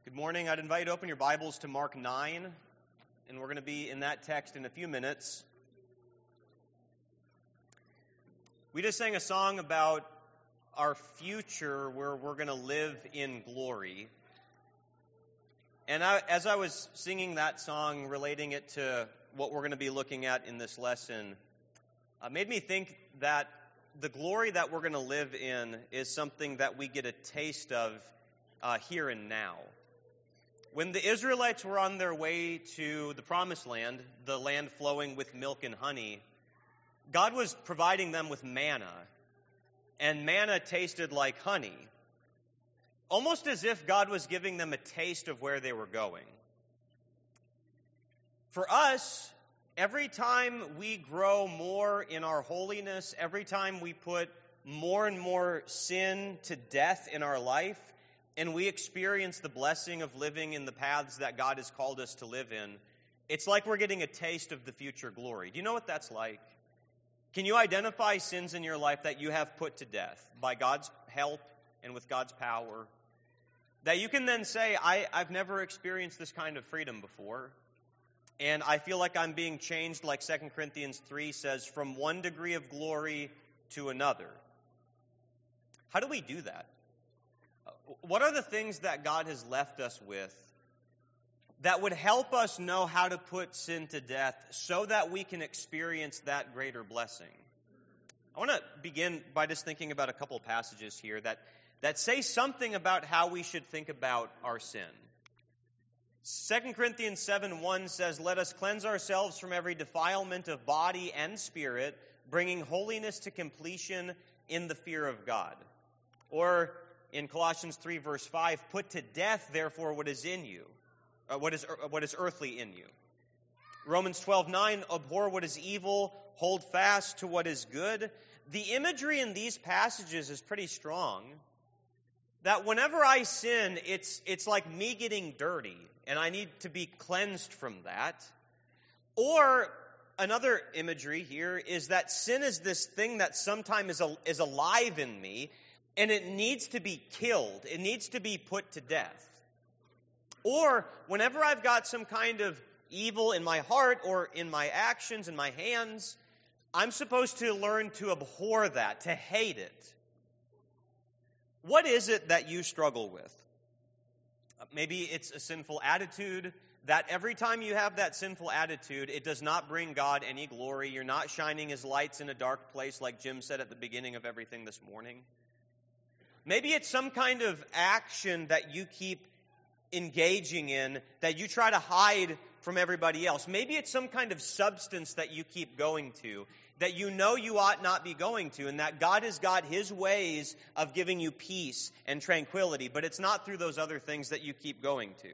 Good morning. I'd invite you to open your Bibles to Mark 9, and we're going to be in that text in a few minutes. We just sang a song about our future where we're going to live in glory. And as I was singing that song, relating it to what we're going to be looking at in this lesson, made me think that the glory that we're going to live in is something that we get a taste of here and now. When the Israelites were on their way to the Promised Land, the land flowing with milk and honey, God was providing them with manna, and manna tasted like honey, almost as if God was giving them a taste of where they were going. For us, every time we grow more in our holiness, every time we put more and more sin to death in our life, and we experience the blessing of living in the paths that God has called us to live in, it's like we're getting a taste of the future glory. Do you know what that's like? Can you identify sins in your life that you have put to death by God's help and with God's power? That you can then say, I've never experienced this kind of freedom before, and I feel like I'm being changed, like 2 Corinthians 3 says, from one degree of glory to another. How do we do that? What are the things that God has left us with that would help us know how to put sin to death so that we can experience that greater blessing? I want to begin by just thinking about a couple passages here that say something about how we should think about our sin. 2 Corinthians 7:1 says, "Let us cleanse ourselves from every defilement of body and spirit, bringing holiness to completion in the fear of God." Or in Colossians 3 verse 5, "Put to death, therefore, what is in you, what is earthly in you." Romans 12:9, "Abhor what is evil, hold fast to what is good." The imagery in these passages is pretty strong. That whenever I sin, it's like me getting dirty, and I need to be cleansed from that. Or another imagery here is that sin is this thing that sometimes is alive in me, and it needs to be killed. It needs to be put to death. Or whenever I've got some kind of evil in my heart or in my actions, in my hands, I'm supposed to learn to abhor that, to hate it. What is it that you struggle with? Maybe it's a sinful attitude, that every time you have that sinful attitude, it does not bring God any glory. You're not shining His lights in a dark place, like Jim said at the beginning of everything this morning. Maybe it's some kind of action that you keep engaging in that you try to hide from everybody else. Maybe it's some kind of substance that you keep going to that you know you ought not be going to, and that God has got His ways of giving you peace and tranquility, but it's not through those other things that you keep going to.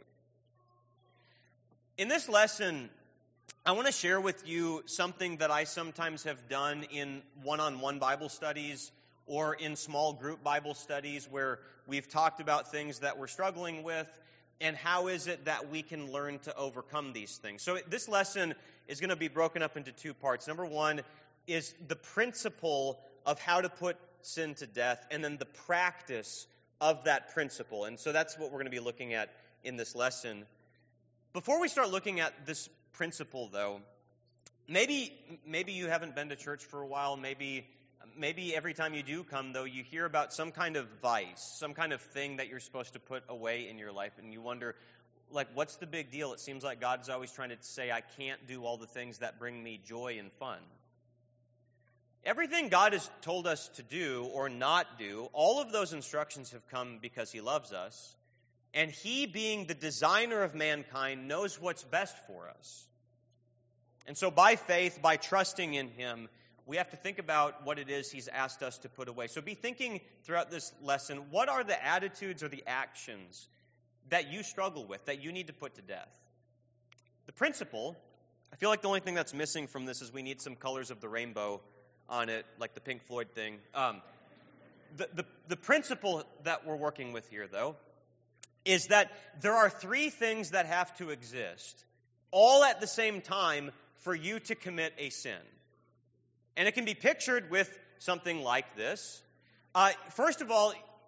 In this lesson, I want to share with you something that I sometimes have done in one-on-one Bible studies or in small group Bible studies where we've talked about things that we're struggling with and how is it that we can learn to overcome these things. So this lesson is going to be broken up into two parts. Number one is the principle of how to put sin to death, and then the practice of that principle. And so that's what we're going to be looking at in this lesson. Before we start looking at this principle, though, maybe you haven't been to church for a while. Maybe every time you do come, though, you hear about some kind of vice, some kind of thing that you're supposed to put away in your life, and you wonder, like, what's the big deal? It seems like God's always trying to say, I can't do all the things that bring me joy and fun. Everything God has told us to do or not do, all of those instructions have come because He loves us, and He, being the designer of mankind, knows what's best for us. And so by faith, by trusting in Him, we have to think about what it is He's asked us to put away. So be thinking throughout this lesson, what are the attitudes or the actions that you struggle with, that you need to put to death? The principle, I feel like the only thing that's missing from this is we need some colors of the rainbow on it, like the Pink Floyd thing. The principle that we're working with here, though, is that there are three things that have to exist, all at the same time, for you to commit a sin. And it can be pictured with something like this. First of all,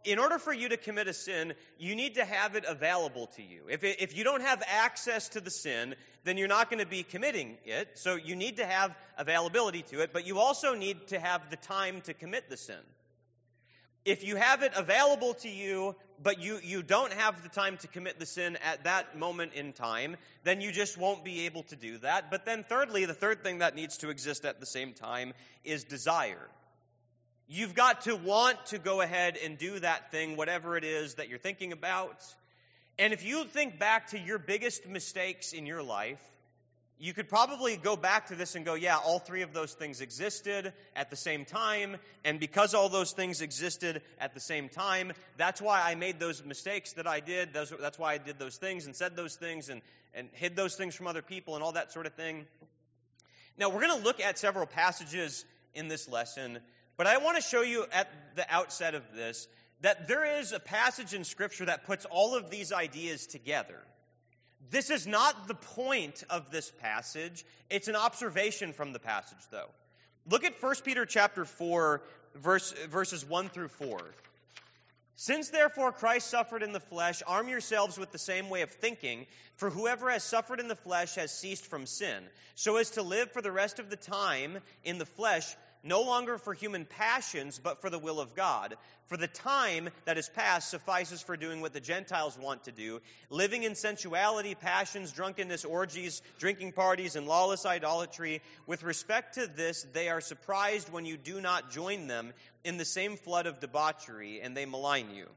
in order for you to commit a sin, you need to have it available to you. If you don't have access to the sin, then you're not going to be committing it. So you need to have availability to it, but you also need to have the time to commit the sin. If you have it available to you, but you don't have the time to commit the sin at that moment in time, then you just won't be able to do that. But then thirdly, the third thing that needs to exist at the same time is desire. You've got to want to go ahead and do that thing, whatever it is that you're thinking about. And if you think back to your biggest mistakes in your life, you could probably go back to this and go, yeah, all three of those things existed at the same time, and because all those things existed at the same time, that's why I made those mistakes that I did. That's why I did those things and said those things and hid those things from other people and all that sort of thing. Now, we're going to look at several passages in this lesson, but I want to show you at the outset of this that there is a passage in Scripture that puts all of these ideas together. This is not the point of this passage. It's an observation from the passage, though. Look at 1 Peter chapter 4, verses 1 through 4. Since therefore Christ suffered in the flesh, arm yourselves with the same way of thinking, for whoever has suffered in the flesh has ceased from sin, so as to live for the rest of the time in the flesh, no longer for human passions, but for the will of God. For the time that is past suffices for doing what the Gentiles want to do, living in sensuality, passions, drunkenness, orgies, drinking parties, and lawless idolatry. With respect to this, they are surprised when you do not join them in the same flood of debauchery, and they malign you.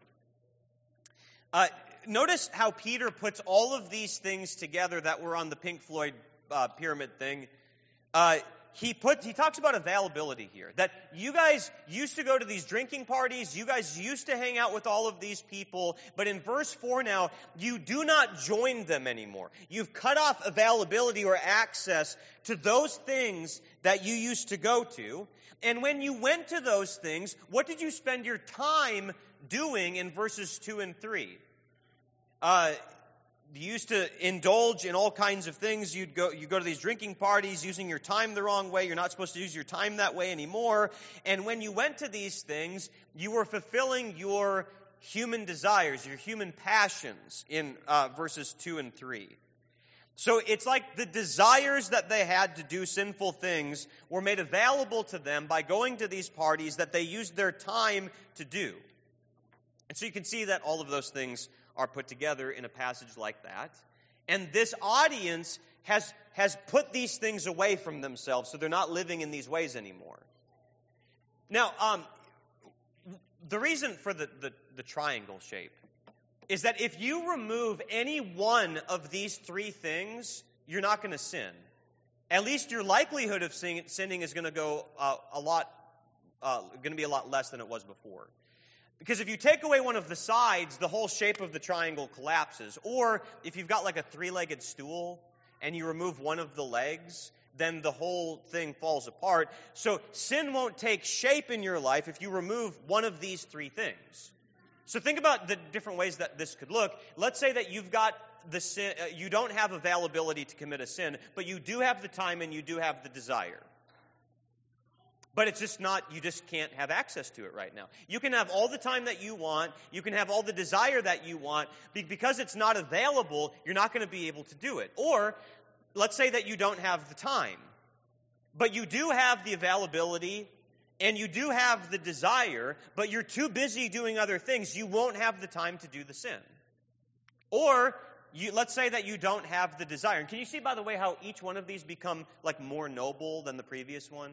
Notice how Peter puts all of these things together that were on the Pink Floyd pyramid thing. He talks about availability here, that you guys used to go to these drinking parties, you guys used to hang out with all of these people, but in verse 4 now, you do not join them anymore. You've cut off availability or access to those things that you used to go to, and when you went to those things, what did you spend your time doing in verses 2 and 3? You used to indulge in all kinds of things. You go to these drinking parties using your time the wrong way. You're not supposed to use your time that way anymore. And when you went to these things, you were fulfilling your human desires, your human passions in verses 2 and 3. So it's like the desires that they had to do sinful things were made available to them by going to these parties that they used their time to do. And so you can see that all of those things are put together in a passage like that. And this audience has put these things away from themselves, so they're not living in these ways anymore. Now, the reason for the triangle shape is that if you remove any one of these three things, you're not going to sin. At least your likelihood of sinning is going to go going to be a lot less than it was before. Because if you take away one of the sides, the whole shape of the triangle collapses. Or if you've got like a three-legged stool and you remove one of the legs, then the whole thing falls apart. So sin won't take shape in your life if you remove one of these three things. So think about the different ways that this could look. Let's say that you've got the sin, you don't have availability to commit a sin, but you do have the time and you do have the desire. But it's just not, you just can't have access to it right now. You can have all the time that you want, you can have all the desire that you want, because it's not available, you're not going to be able to do it. Or, let's say that you don't have the time, but you do have the availability, and you do have the desire, but you're too busy doing other things, you won't have the time to do the sin. Or, let's say that you don't have the desire. And can you see, by the way, how each one of these become like more noble than the previous one?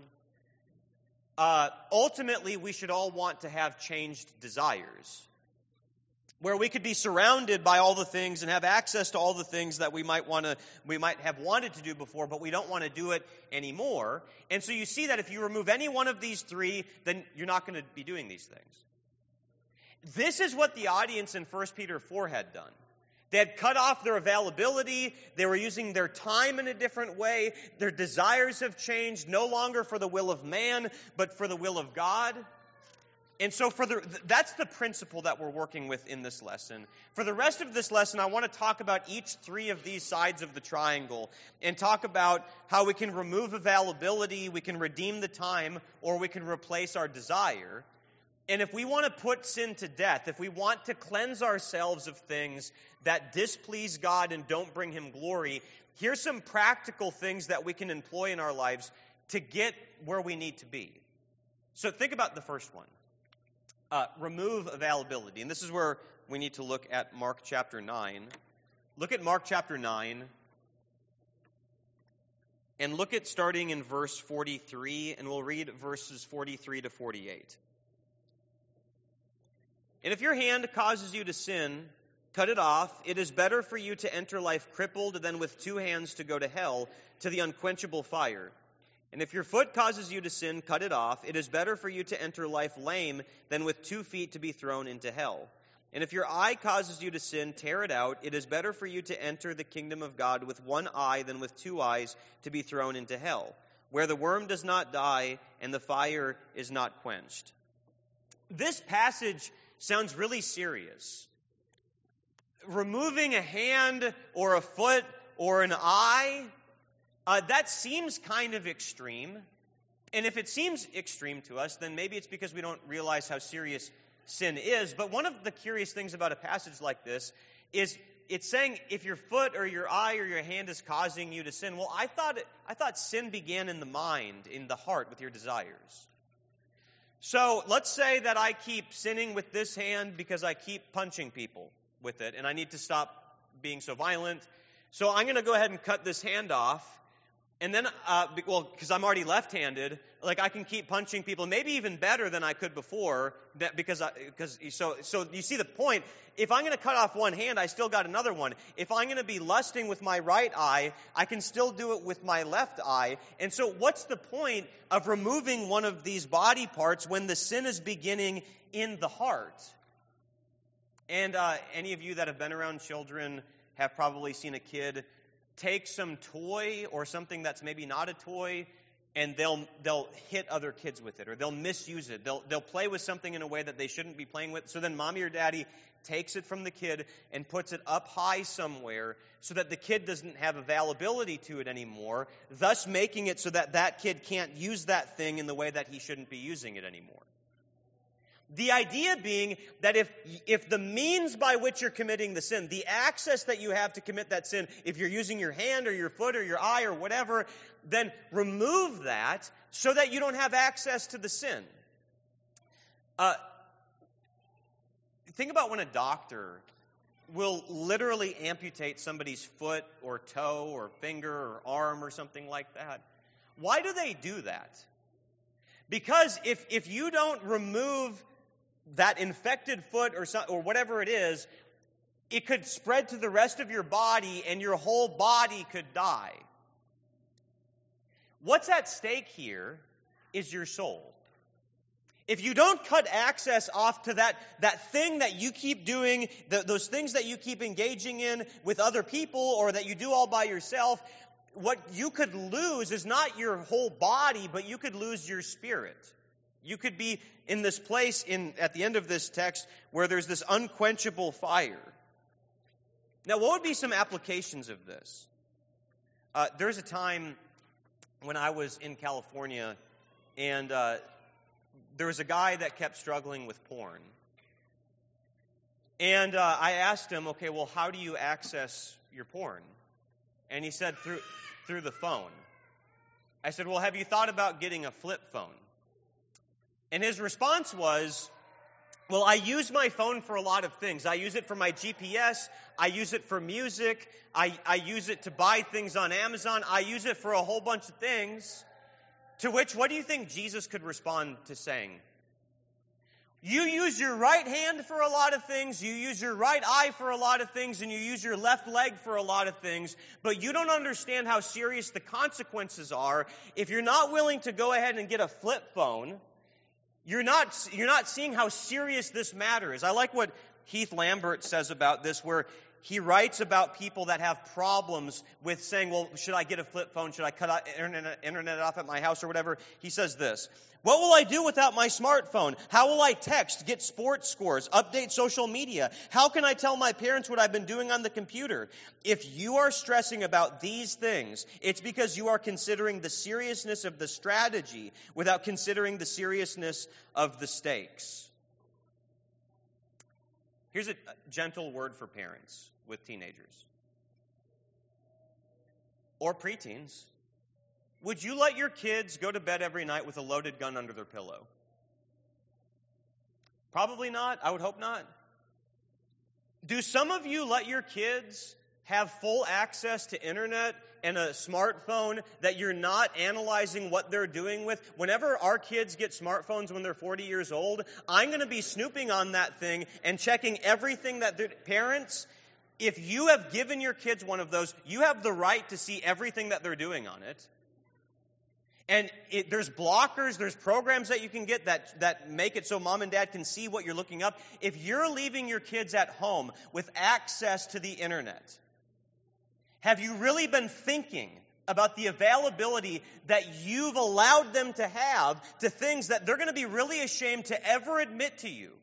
Ultimately, we should all want to have changed desires, where we could be surrounded by all the things and have access to all the things that we might have wanted to do before, but we don't want to do it anymore. And so you see that if you remove any one of these three, then you're not going to be doing these things. This is what the audience in 1 Peter 4 had done. They had cut off their availability. They were using their time in a different way. Their desires have changed, no longer for the will of man, but for the will of God. And so that's the principle that we're working with in this lesson. For the rest of this lesson, I want to talk about each three of these sides of the triangle and talk about how we can remove availability, we can redeem the time, or we can replace our desire. And if we want to put sin to death, if we want to cleanse ourselves of things that displease God and don't bring Him glory, here's some practical things that we can employ in our lives to get where we need to be. So think about the first one. Remove availability. And this is where we need to look at Mark chapter 9. Look at Mark chapter 9. And look at starting in verse 43, and we'll read verses 43 to 48. And if your hand causes you to sin, cut it off. It is better for you to enter life crippled than with 2 hands to go to hell, to the unquenchable fire. And if your foot causes you to sin, cut it off. It is better for you to enter life lame than with 2 feet to be thrown into hell. And if your eye causes you to sin, tear it out. It is better for you to enter the kingdom of God with 1 eye than with 2 eyes to be thrown into hell, where the worm does not die and the fire is not quenched. This passage sounds really serious. Removing a hand or a foot or an eye, that seems kind of extreme. And if it seems extreme to us, then maybe it's because we don't realize how serious sin is. But one of the curious things about a passage like this is it's saying if your foot or your eye or your hand is causing you to sin. Well, I thought sin began in the mind, in the heart, with your desires. So let's say that I keep sinning with this hand because I keep punching people with it, and I need to stop being so violent. So I'm going to go ahead and cut this hand off, and then, because I'm already left-handed, like I can keep punching people, maybe even better than I could before, so you see the point. If I'm going to cut off one hand, I still got another one. If I'm going to be lusting with my right eye, I can still do it with my left eye. And so what's the point of removing one of these body parts when the sin is beginning in the heart? And any of you that have been around children have probably seen a kid take some toy or something that's maybe not a toy, and they'll hit other kids with it, or they'll misuse it. They'll play with something in a way that they shouldn't be playing with. So then mommy or daddy takes it from the kid and puts it up high somewhere so that the kid doesn't have availability to it anymore, thus making it so that that kid can't use that thing in the way that he shouldn't be using it anymore. The idea being that if the means by which you're committing the sin, the access that you have to commit that sin, if you're using your hand or your foot or your eye or whatever, then remove that so that you don't have access to the sin. Think about when a doctor will literally amputate somebody's foot or toe or finger or arm or something like that. Why do they do that? Because if you don't remove that infected foot or whatever it is, it could spread to the rest of your body and your whole body could die. What's at stake here is your soul. If you don't cut access off to that thing that you keep doing, those things that you keep engaging in with other people or that you do all by yourself, what you could lose is not your whole body, but you could lose your spirit. You could be in this place at the end of this text where there's this unquenchable fire. Now, what would be some applications of this? There's a time when I was in California, and there was a guy that kept struggling with porn. And I asked him, okay, well, how do you access your porn? And he said, through the phone. I said, well, have you thought about getting a flip phone? And his response was, well, I use my phone for a lot of things. I use it for my GPS. I use it for music. I use it to buy things on Amazon. I use it for a whole bunch of things. To which, what do you think Jesus could respond to saying? You use your right hand for a lot of things, you use your right eye for a lot of things, and you use your left leg for a lot of things, but you don't understand how serious the consequences are. If you're not willing to go ahead and get a flip phone, you're not seeing how serious this matter is. I like what Heath Lambert says about this, where he writes about people that have problems with saying, well, should I get a flip phone? Should I cut internet off at my house or whatever? He says this: what will I do without my smartphone? How will I text, get sports scores, update social media? How can I tell my parents what I've been doing on the computer? If you are stressing about these things, it's because you are considering the seriousness of the strategy without considering the seriousness of the stakes. Here's a gentle word for parents with teenagers or preteens. Would you let your kids go to bed every night with a loaded gun under their pillow? Probably not. I would hope not. Do some of you let your kids have full access to internet and a smartphone that you're not analyzing what they're doing with? Whenever our kids get smartphones when they're 40 years old, I'm going to be snooping on that thing and checking everything that they're... Parents, if you have given your kids one of those, you have the right to see everything that they're doing on it. And there's blockers, there's programs that you can get that make it so mom and dad can see what you're looking up. If you're leaving your kids at home with access to the internet, have you really been thinking about the availability that you've allowed them to have to things that they're going to be really ashamed to ever admit to you?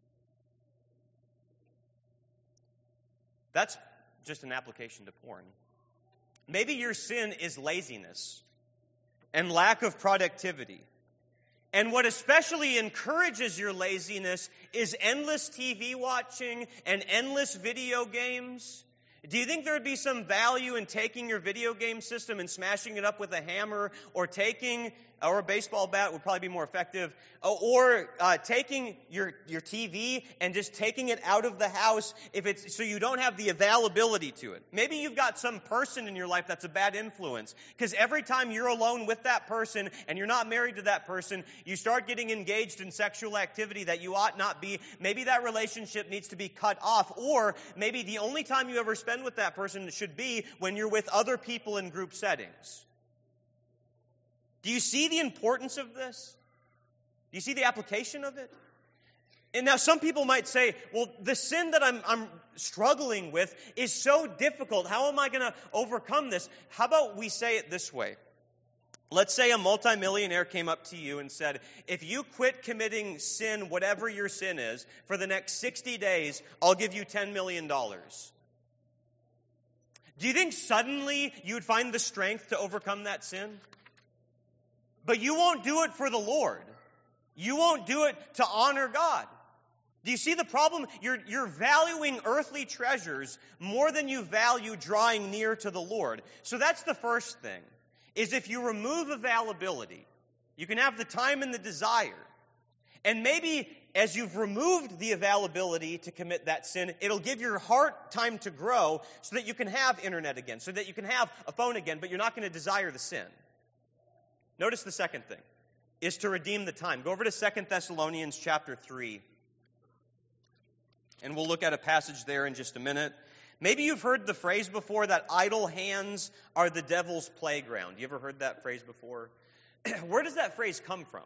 That's just an application to porn. Maybe your sin is laziness and lack of productivity. And what especially encourages your laziness is endless TV watching and endless video games. Do you think there would be some value in taking your video game system and smashing it up with a hammer, or a baseball bat would probably be more effective, or taking your TV and just taking it out of the house so you don't have the availability to it? Maybe you've got some person in your life that's a bad influence, because every time you're alone with that person and you're not married to that person, you start getting engaged in sexual activity that you ought not be. Maybe that relationship needs to be cut off, or maybe the only time you ever spend with that person should be when you're with other people in group settings. Do you see the importance of this? Do you see the application of it? And now some people might say, well, the sin that I'm struggling with is so difficult. How am I going to overcome this? How about we say it this way? Let's say a multimillionaire came up to you and said, if you quit committing sin, whatever your sin is, for the next 60 days, I'll give you $10 million. Do you think suddenly you would find the strength to overcome that sin? But you won't do it for the Lord. You won't do it to honor God. Do you see the problem? You're valuing earthly treasures more than you value drawing near to the Lord. So that's the first thing, is if you remove availability, you can have the time and the desire. And maybe as you've removed the availability to commit that sin, it'll give your heart time to grow so that you can have internet again, so that you can have a phone again, but you're not going to desire the sin. Notice the second thing is to redeem the time. Go over to 2 Thessalonians chapter 3. And we'll look at a passage there in just a minute. Maybe you've heard the phrase before that idle hands are the devil's playground. You ever heard that phrase before? Where does that phrase come from?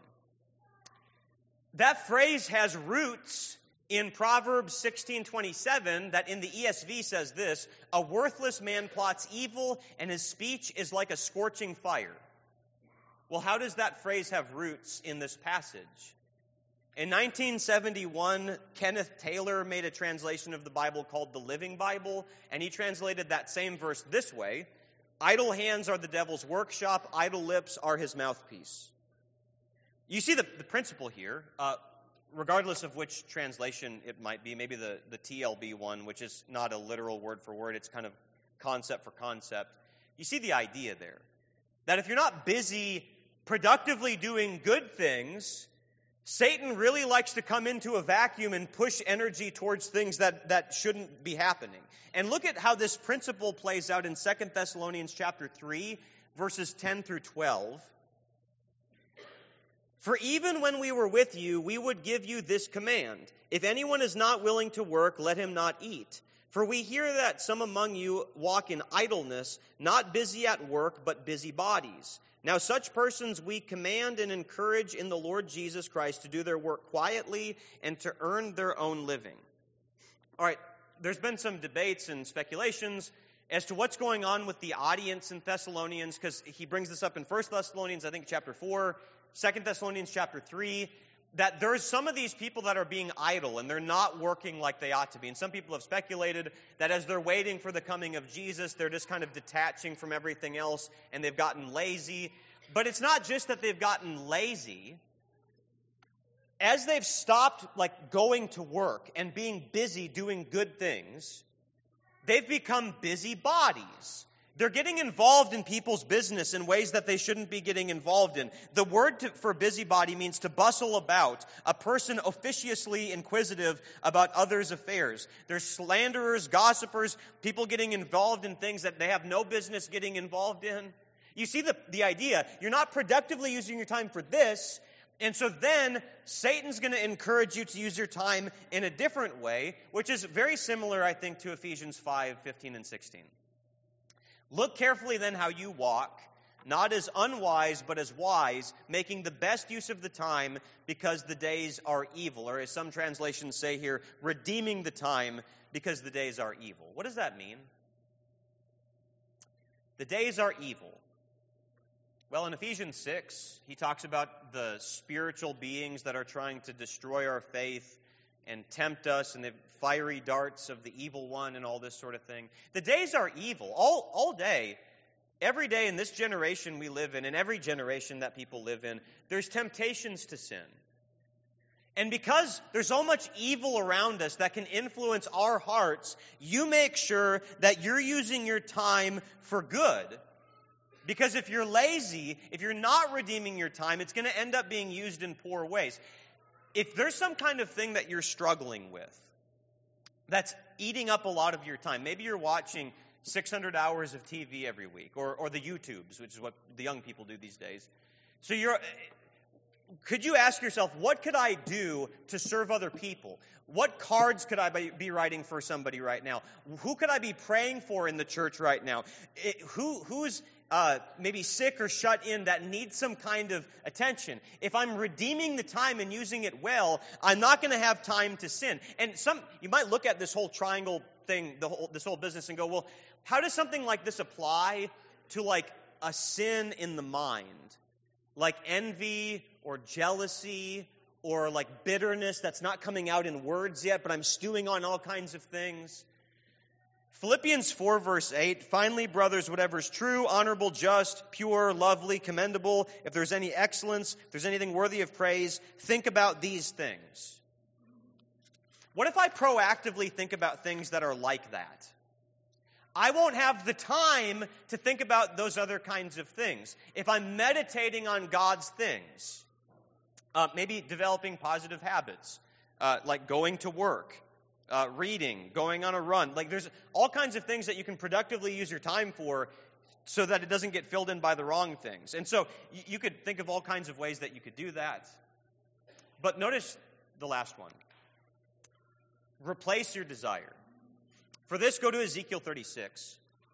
That phrase has roots in Proverbs 16:27 that in the ESV says this: a worthless man plots evil and his speech is like a scorching fire. Well, how does that phrase have roots in this passage? In 1971, Kenneth Taylor made a translation of the Bible called the Living Bible, and he translated that same verse this way: idle hands are the devil's workshop, idle lips are his mouthpiece. You see the principle here, regardless of which translation it might be, maybe the TLB one, which is not a literal word for word, it's kind of concept for concept. You see the idea there, that if you're not busy productively doing good things, Satan really likes to come into a vacuum and push energy towards things that shouldn't be happening. And look at how this principle plays out in 2 Thessalonians chapter 3, verses 10 through 12. For even when we were with you, we would give you this command: if anyone is not willing to work, let him not eat. For we hear that some among you walk in idleness, not busy at work, but busy bodies. Now such persons we command and encourage in the Lord Jesus Christ to do their work quietly and to earn their own living. All right, there's been some debates and speculations as to what's going on with the audience in Thessalonians, because he brings this up in 1 Thessalonians, I think, chapter 4, 2 Thessalonians chapter 3, that there's some of these people that are being idle and they're not working like they ought to be. And some people have speculated that as they're waiting for the coming of Jesus, they're just kind of detaching from everything else and they've gotten lazy. But it's not just that they've gotten lazy. as they've stopped like going to work and being busy doing good things, they've become busybodies. They're getting involved in people's business in ways that they shouldn't be getting involved in. The word for busybody means to bustle about, a person officiously inquisitive about others' affairs. There's slanderers, gossipers, people getting involved in things that they have no business getting involved in. You see the idea. You're not productively using your time for this, and so then Satan's going to encourage you to use your time in a different way, which is very similar, I think, to Ephesians 5:15 and 16. Look carefully then how you walk, not as unwise, but as wise, making the best use of the time, because the days are evil. Or as some translations say here, redeeming the time, because the days are evil. What does that mean? The days are evil. Well, in Ephesians 6, he talks about the spiritual beings that are trying to destroy our faith and tempt us, and the fiery darts of the evil one and all this sort of thing. The days are evil. All day, every day in this generation we live in, and every generation that people live in, there's temptations to sin. And because there's so much evil around us that can influence our hearts, you make sure that you're using your time for good. Because if you're lazy, if you're not redeeming your time, it's going to end up being used in poor ways. If there's some kind of thing that you're struggling with that's eating up a lot of your time, maybe you're watching 600 hours of TV every week, or the YouTubes, which is what the young people do these days. So could you ask yourself, what could I do to serve other people? What cards could I be writing for somebody right now? Who could I be praying for in the church right now? Who's maybe sick or shut in that needs some kind of attention? If I'm redeeming the time and using it well, I'm not going to have time to sin. And you might look at this whole triangle thing, this whole business, and go, well, how does something like this apply to like a sin in the mind? Like envy or jealousy or like bitterness that's not coming out in words yet, but I'm stewing on all kinds of things. Philippians 4 verse 8, finally, brothers, whatever is true, honorable, just, pure, lovely, commendable, if there's any excellence, if there's anything worthy of praise, think about these things. What if I proactively think about things that are like that? I won't have the time to think about those other kinds of things. If I'm meditating on God's things, maybe developing positive habits, like going to work, reading, going on a run. Like there's all kinds of things that you can productively use your time for so that it doesn't get filled in by the wrong things. And so you could think of all kinds of ways that you could do that. But notice the last one. Replace your desire. For this, go to Ezekiel 36.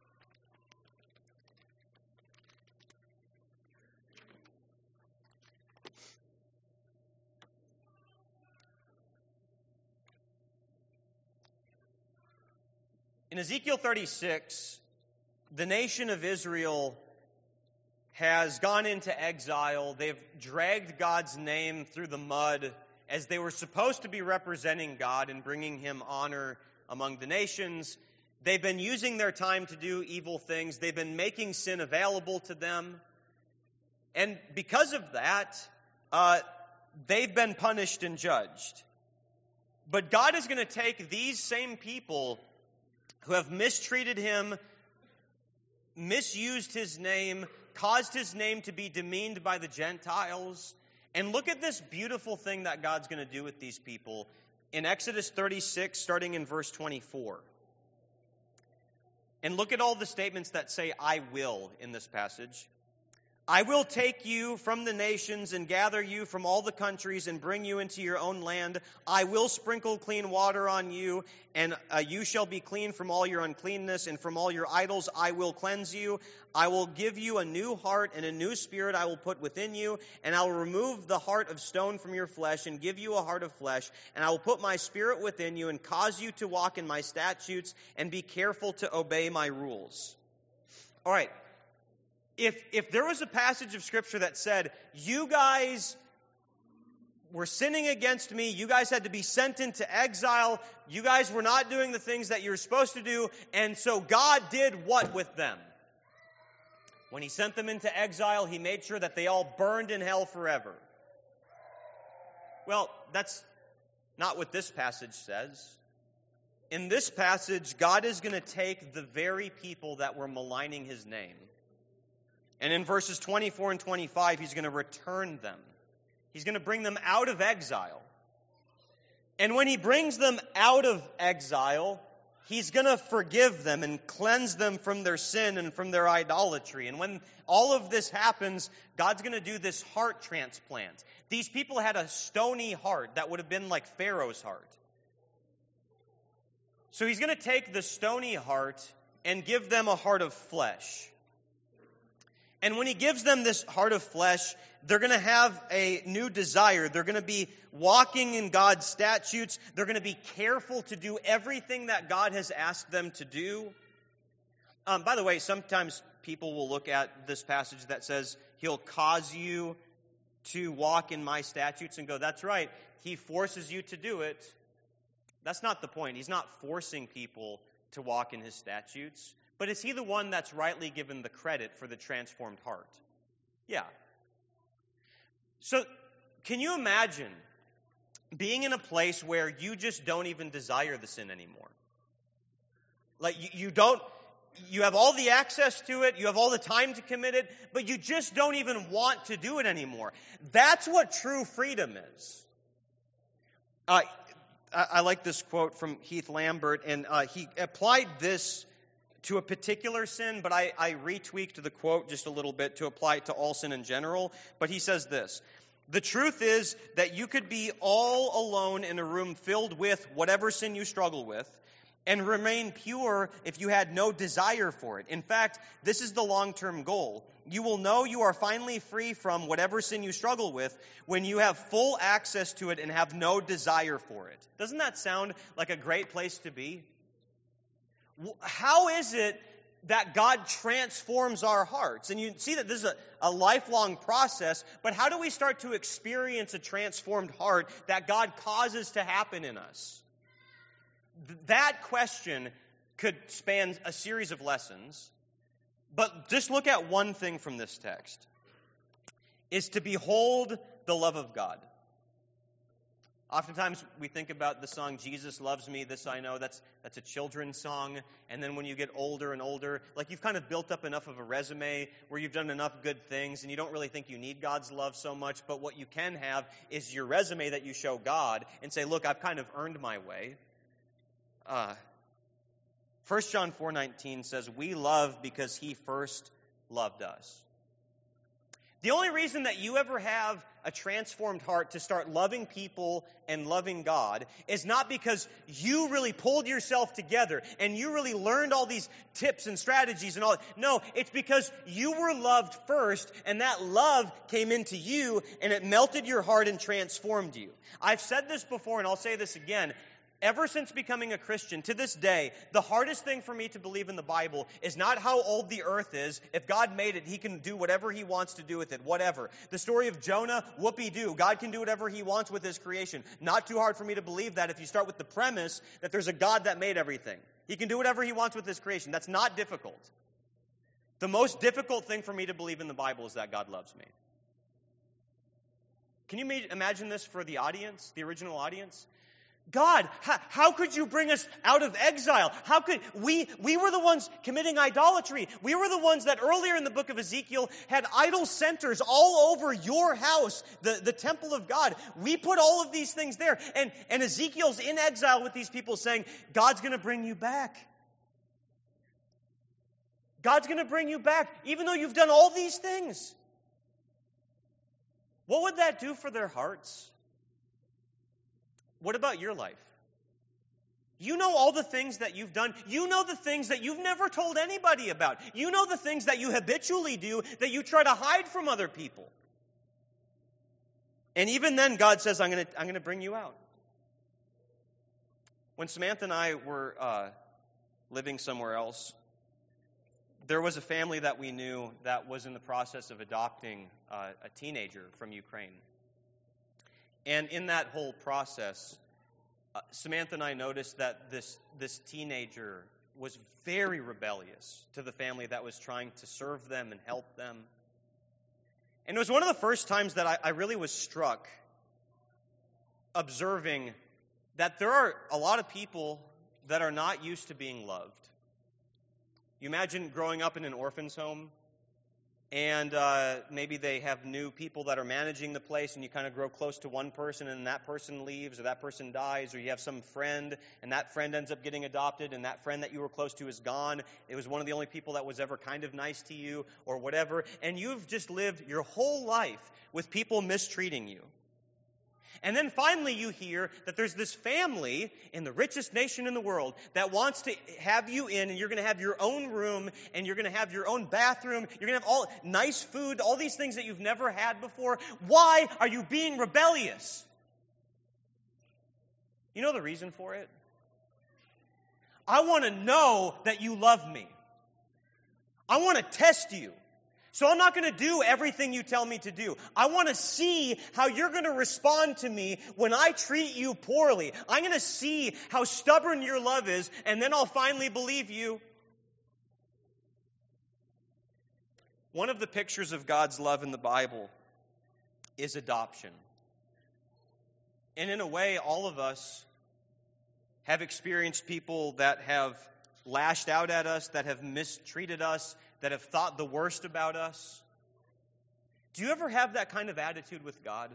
In Ezekiel 36, the nation of Israel has gone into exile. They've dragged God's name through the mud as they were supposed to be representing God and bringing him honor among the nations. They've been using their time to do evil things. They've been making sin available to them. And because of that, they've been punished and judged. But God is going to take these same people who have mistreated him, misused his name, caused his name to be demeaned by the Gentiles. And look at this beautiful thing that God's going to do with these people in Exodus 36, starting in verse 24. And look at all the statements that say, I will, in this passage. I will take you from the nations and gather you from all the countries and bring you into your own land. I will sprinkle clean water on you, and you shall be clean from all your uncleanness, and from all your idols I will cleanse you. I will give you a new heart, and a new spirit I will put within you, and I will remove the heart of stone from your flesh and give you a heart of flesh, and I will put my spirit within you and cause you to walk in my statutes and be careful to obey my rules. All right. If there was a passage of Scripture that said, you guys were sinning against me, you guys had to be sent into exile, you guys were not doing the things that you were supposed to do, and so God did what with them? When he sent them into exile, he made sure that they all burned in hell forever. Well, that's not what this passage says. In this passage, God is going to take the very people that were maligning his name. And in verses 24 and 25, he's going to return them. He's going to bring them out of exile. And when he brings them out of exile, he's going to forgive them and cleanse them from their sin and from their idolatry. And when all of this happens, God's going to do this heart transplant. These people had a stony heart that would have been like Pharaoh's heart. So he's going to take the stony heart and give them a heart of flesh. And when he gives them this heart of flesh, they're going to have a new desire. They're going to be walking in God's statutes. They're going to be careful to do everything that God has asked them to do. By the way, sometimes people will look at this passage that says, he'll cause you to walk in my statutes, and go, that's right, he forces you to do it. That's not the point. He's not forcing people to walk in his statutes. But is he the one that's rightly given the credit for the transformed heart? Yeah. So, can you imagine being in a place where you just don't even desire the sin anymore? Like, you have all the access to it, you have all the time to commit it, but you just don't even want to do it anymore. That's what true freedom is. I like this quote from Heath Lambert, and he applied this to a particular sin, but I retweaked the quote just a little bit to apply it to all sin in general. But he says this: the truth is that you could be all alone in a room filled with whatever sin you struggle with, and remain pure if you had no desire for it. In fact, this is the long-term goal. You will know you are finally free from whatever sin you struggle with when you have full access to it and have no desire for it. Doesn't that sound like a great place to be? How is it that God transforms our hearts? And you see that this is a lifelong process, but how do we start to experience a transformed heart that God causes to happen in us? That question could span a series of lessons, but just look at one thing from this text, is to behold the love of God. Oftentimes we think about the song, Jesus Loves Me, This I Know. That's a children's song. And then when you get older and older, like you've kind of built up enough of a resume where you've done enough good things and you don't really think you need God's love so much. But what you can have is your resume that you show God and say, look, I've kind of earned my way. 1 John 4:19 says, we love because he first loved us. The only reason that you ever have a transformed heart to start loving people and loving God is not because you really pulled yourself together and you really learned all these tips and strategies and all. No, it's because you were loved first, and that love came into you and it melted your heart and transformed you. I've said this before and I'll say this again. Ever since becoming a Christian, to this day, the hardest thing for me to believe in the Bible is not how old the earth is. If God made it, he can do whatever he wants to do with it, whatever. The story of Jonah, whoopee-doo. God can do whatever he wants with his creation. Not too hard for me to believe that if you start with the premise that there's a God that made everything. He can do whatever he wants with his creation. That's not difficult. The most difficult thing for me to believe in the Bible is that God loves me. Can you imagine this for the audience, the original audience? God, how could you bring us out of exile? How could we were the ones committing idolatry. We were the ones that earlier in the book of Ezekiel had idol centers all over your house, the temple of God. We put all of these things there. And Ezekiel's in exile with these people saying, God's going to bring you back. God's going to bring you back, even though you've done all these things. What would that do for their hearts? What about your life? You know all the things that you've done. You know the things that you've never told anybody about. You know the things that you habitually do that you try to hide from other people. And even then, God says, I'm going to bring you out. When Samantha and I were living somewhere else, there was a family that we knew that was in the process of adopting a teenager from Ukraine. And in that whole process, Samantha and I noticed that this teenager was very rebellious to the family that was trying to serve them and help them. And it was one of the first times that I really was struck observing that there are a lot of people that are not used to being loved. You imagine growing up in an orphan's home, and maybe they have new people that are managing the place, and you kind of grow close to one person, and that person leaves, or that person dies, or you have some friend, and that friend ends up getting adopted, and that friend that you were close to is gone. It was one of the only people that was ever kind of nice to you, or whatever, and you've just lived your whole life with people mistreating you. And then finally you hear that there's this family in the richest nation in the world that wants to have you in, and you're going to have your own room, and you're going to have your own bathroom, you're going to have all nice food, all these things that you've never had before. Why are you being rebellious? You know the reason for it? I want to know that you love me. I want to test you. So I'm not going to do everything you tell me to do. I want to see how you're going to respond to me when I treat you poorly. I'm going to see how stubborn your love is, and then I'll finally believe you. One of the pictures of God's love in the Bible is adoption. And in a way, all of us have experienced people that have lashed out at us, that have mistreated us, that have thought the worst about us. Do you ever have that kind of attitude with God?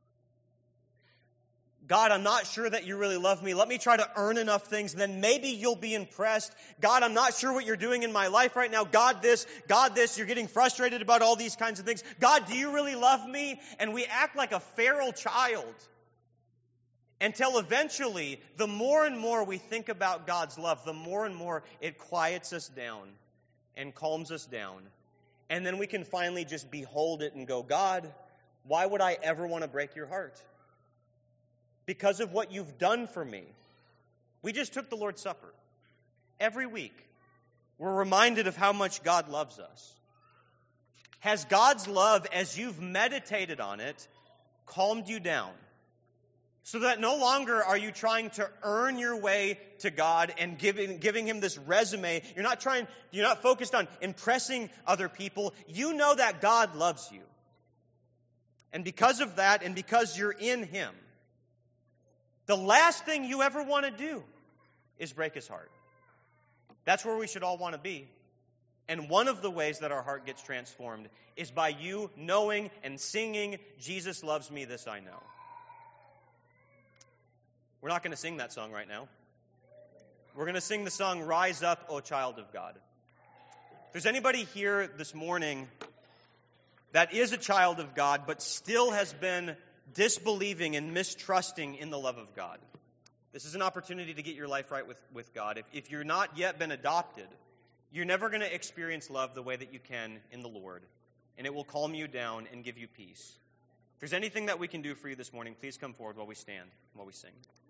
God, I'm not sure that you really love me. Let me try to earn enough things, and then maybe you'll be impressed. God, I'm not sure what you're doing in my life right now. God, this. You're getting frustrated about all these kinds of things. God, do you really love me? And we act like a feral child. Until eventually, the more and more we think about God's love, the more and more it quiets us down and calms us down. And then we can finally just behold it and go, God, why would I ever want to break your heart? Because of what you've done for me. We just took the Lord's Supper. Every week, we're reminded of how much God loves us. Has God's love, as you've meditated on it, calmed you down? So that no longer are you trying to earn your way to God and giving Him this resume. You're not focused on impressing other people. You know that God loves you. And because of that, and because you're in Him, the last thing you ever want to do is break His heart. That's where we should all want to be. And one of the ways that our heart gets transformed is by you knowing and singing, Jesus loves me, this I know. We're not going to sing that song right now. We're going to sing the song, Rise Up, O Child of God. If there's anybody here this morning that is a child of God, but still has been disbelieving and mistrusting in the love of God, this is an opportunity to get your life right with God. If you're not yet been adopted, you're never going to experience love the way that you can in the Lord. And it will calm you down and give you peace. If there's anything that we can do for you this morning, please come forward while we stand, while we sing.